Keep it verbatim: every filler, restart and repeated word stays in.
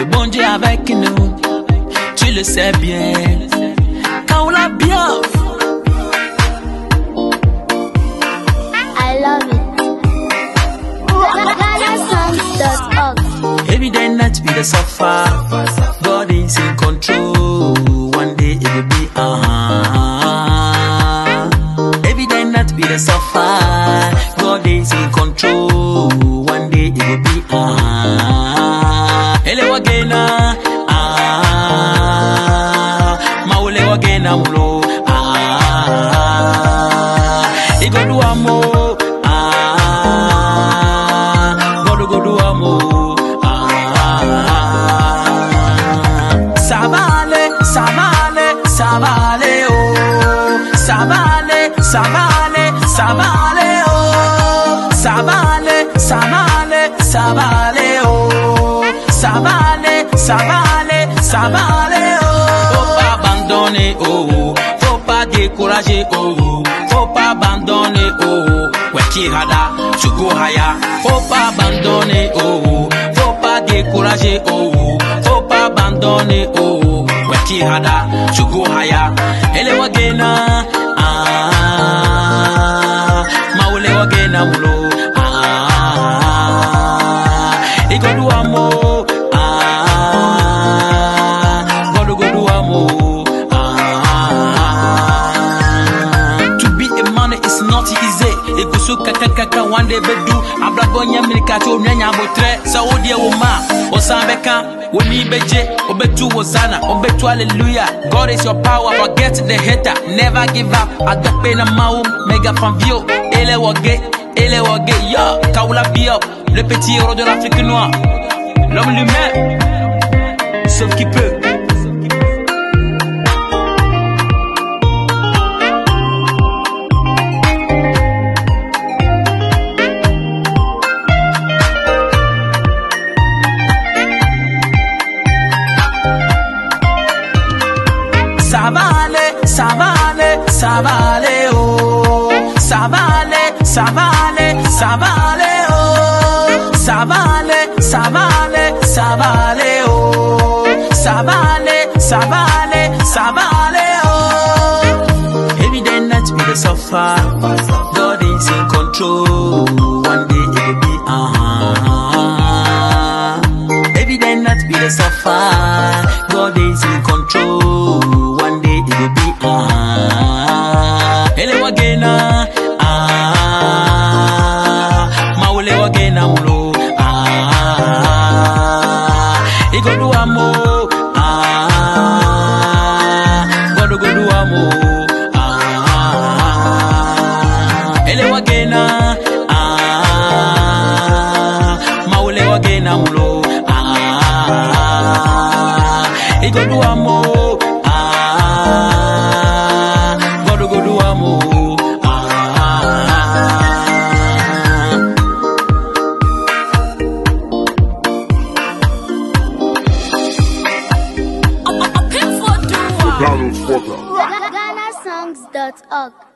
le bon Dieu avec nous. Tu le sais bien. Quand on l'a bien. I love it. Ghana Songs dot org. Every day night we the suffer. God is in control. One day it will be uh-huh. Every day night we the suffer. God is in control. One day it will be uh-huh. Ele wagena ah. Maule wagena mulo ah. Igodu amo ah. Godu godu amo. Savale, savale, savale, oh. Savale, savale, savale, oh. Savale, savale, savale, oh. Savale, savale, savale, oh. Faut pas abandonner, oh. Faut pas décourager, oh. Faut pas abandonner, oh. Wekirada, Chukuhaya. Faut pas abandonner, oh. Faut pas décourager, oh. Faut pas abandonner, oh. Wekirada, Chukuhaya. Ele wagena, ah. Maule wagena mulo, ah. Igodu amo, ah. Godu godu amo, ah. To be a man is not easy. Igusu kaka kaka one day bedu. Abragonya milikato nyanya botre. Saudi woma, osambeka, woni beje, obetu wosana, obetu hallelujah. God is your power, forget the hater, never give up. Agape na maum, mega fan view. Ele wage, ele wage, yo, Kaula bio, le petit héros de l'Afrique noire. L'homme l'humain, sauf qui peut. Savale, savale, savale, oh. Savale, savale, savale, oh. Savale, savale, savale, oh. Savale, savale, savale, oh. Every day night we the suffer. God is in control. One day it will be uh-huh. Every day night we the suffer. God is in control. Ah, ele wagena ah, maule wagena mulo ah, igodu amo ah, godu godu amo ah, ele wagena ah, maule wagena mulo ah, igodu amo. Ghana Songs dot org.